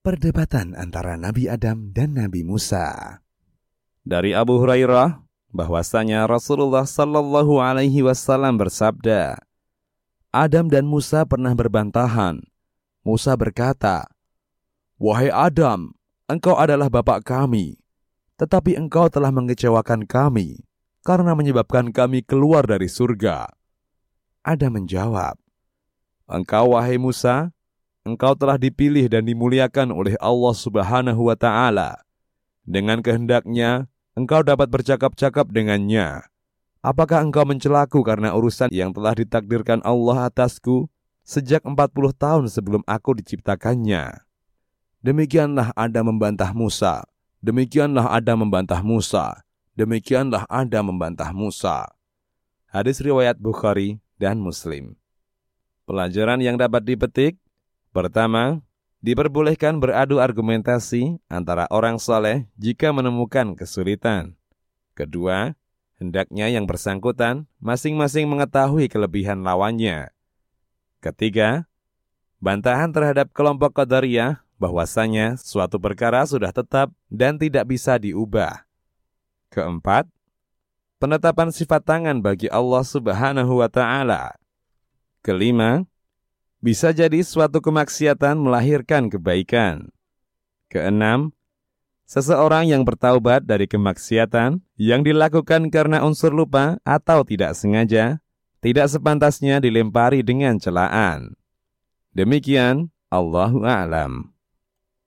Perdebatan antara Nabi Adam dan Nabi Musa. Dari Abu Hurairah bahwasanya Rasulullah sallallahu alaihi wasallam bersabda, Adam dan Musa pernah berbantahan. Musa berkata, "Wahai Adam, engkau adalah bapak kami, tetapi engkau telah mengecewakan kami karena menyebabkan kami keluar dari surga." Adam menjawab, "Engkau wahai Musa, engkau telah dipilih dan dimuliakan oleh Allah Subhanahu wa Ta'ala. Dengan kehendaknya, engkau dapat bercakap-cakap dengannya. Apakah engkau mencelaku karena urusan yang telah ditakdirkan Allah atasku sejak 40 tahun sebelum aku diciptakannya?" Demikianlah Adam membantah Musa. Demikianlah Adam membantah Musa. Demikianlah Adam membantah Musa. Hadis riwayat Bukhari dan Muslim. Pelajaran yang dapat dipetik: pertama, diperbolehkan beradu argumentasi antara orang saleh jika menemukan kesulitan. Kedua, hendaknya yang bersangkutan masing-masing mengetahui kelebihan lawannya. Ketiga, bantahan terhadap kelompok Qadariyah bahwasanya suatu perkara sudah tetap dan tidak bisa diubah. Keempat, penetapan sifat tangan bagi Allah Subhanahu wa Ta'ala. Kelima, bisa jadi suatu kemaksiatan melahirkan kebaikan. Keenam, seseorang yang bertaubat dari kemaksiatan yang dilakukan karena unsur lupa atau tidak sengaja, tidak sepantasnya dilempari dengan celaan. Demikian, Allahu a'lam.